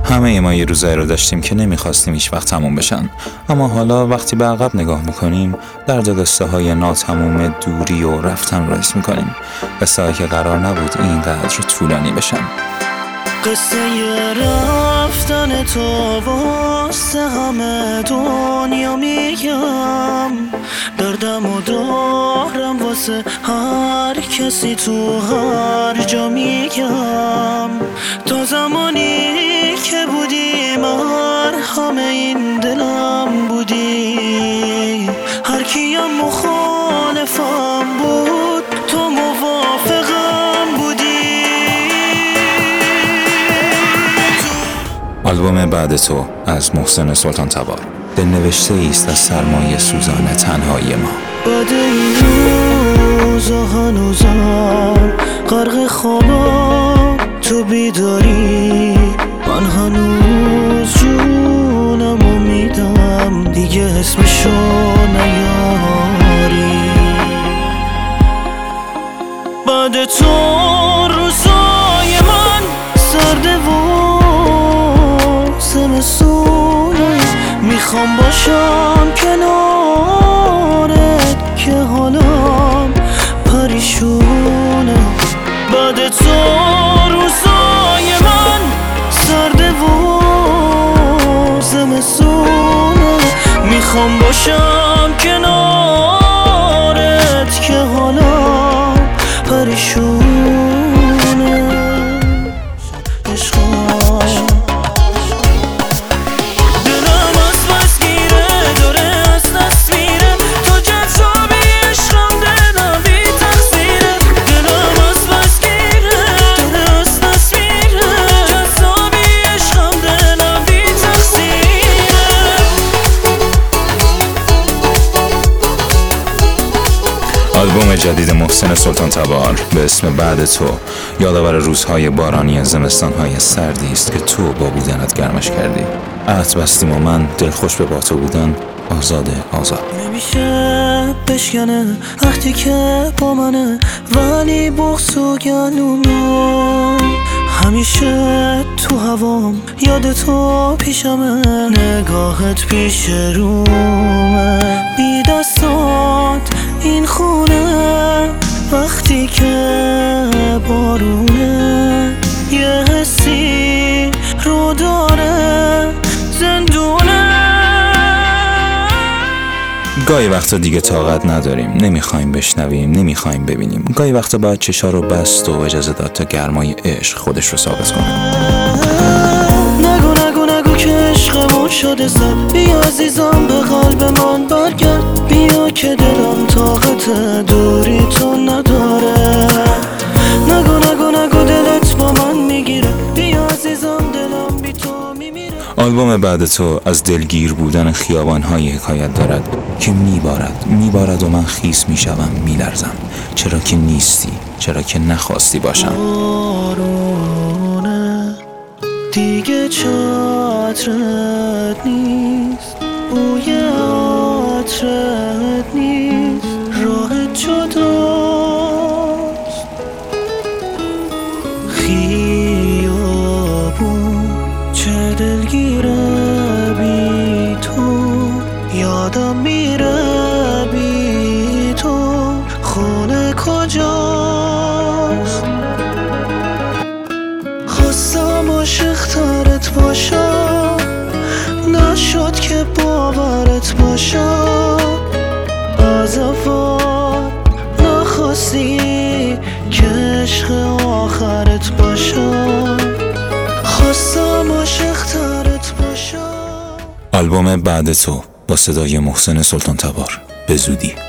همه ما یه روزایی رو داشتیم که نمیخواستیم هیچ وقت تموم بشن، اما حالا وقتی به عقب نگاه میکنیم درد قصه های ناتموم دوری و رفتن رو حس میکنیم، قصه که قرار نبود اینقدر طولانی بشن. قصه رفتن تو واسه همه دنیا میگم، دردم و دارم واسه هر کسی تو هر جا میگم. تا زمانی که بودی مرهم این دلم بودی، هر کیم مخالفم بود تو موافقم بودی. آلبوم بعد تو از محسن سلطان تبار، دلنوشته ایست از سرمایه سوزان تنهایی ما. بعد این روزا هنوزم غرق خوابم، تو بیداری من هنوز جونمو میدم، دیگه اسمشو نیاری. بعد تو روزای من سرده و زمستونه، میخوام باشم کنارت که حالم پریشونه. بعد تو روزای من سرده و زمستونه، میخوام باشم کنارت که حالم پریشونه. عشقم آلبوم جدید محسن سلطان تبار به اسم بعد تو یادآور روزهای بارانی زمستانهای سردی است که تو با بودنت گرمش کردی. عهد بستیم و من دلخوش به با تو بودن آزاد. نمیشه بشکنه وقتی که با منه، ولی بغض و گلومه همیشه تو هوام، یاد تو پیشمه، نگاهت پیش رومه. بی دستات این خونه وقتی که بارونه، یه حسی رو داره زندونه. گاهی وقتا دیگه طاقت نداریم، نمیخوایم بشنویم، نمیخوایم ببینیم. گاهی وقتا باید چشا رو بست و اجازه داد تا گرمای عشق خودش رو ثابت کنه. نگو که عشقمون شده سر، بیا عزیزم به قلب من برگرد، بیا که دلم طاقت دوری تو نداره. نگو دلت با من میگیره، بیا عزیزم دلم بی تو میمیره. آلبوم بعد تو از دلگیر بودن خیابان‌های حکایت دارد که میبارد و من خیس میشوم، میلرزم. چرا که نیستی، چرا که نخواستی باشم. بارونه دیگه چترت نیست، بوی عطرت نیست، راهت جداست. خیابون چه دلگیره بی تو، یادم میره بی تو، خونه کجاست. خواستم عاشق‌ترت باشم، نشد که باورت باشم. از اول نخواستی که عشق آخرت باشم، خواستم عاشق‌ترت باشم. آلبوم بعد تو با صدای محسن سلطان تبار، به زودی.